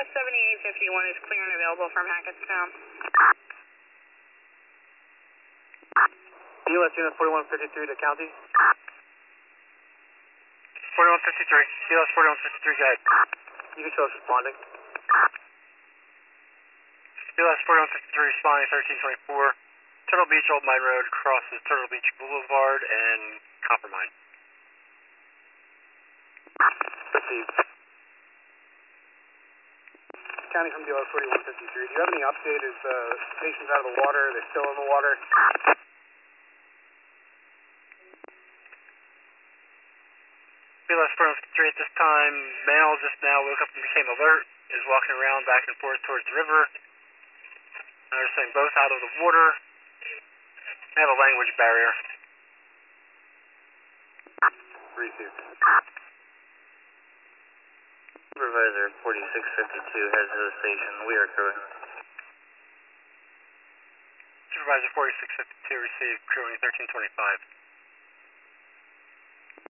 7851 is clear and available from Hackettstown. DLS unit 4153 to county. 4153, DLS 4153, go ahead. You can show us responding. DLS 4153 responding 1324. Turtle Beach Old Mine Road crosses Turtle Beach Boulevard and Copper Mine. Received. County from DLS 4153. Do you have any update? Is the stations out of the water? Are they still in the water? DLS 4153 at this time. Male just now woke up and became alert. Is walking around back and forth towards the river. They're saying both out of the water. They have a language barrier. Received. Supervisor 4652 heads to the station. We are crewing. Supervisor 4652 received crewing 1325.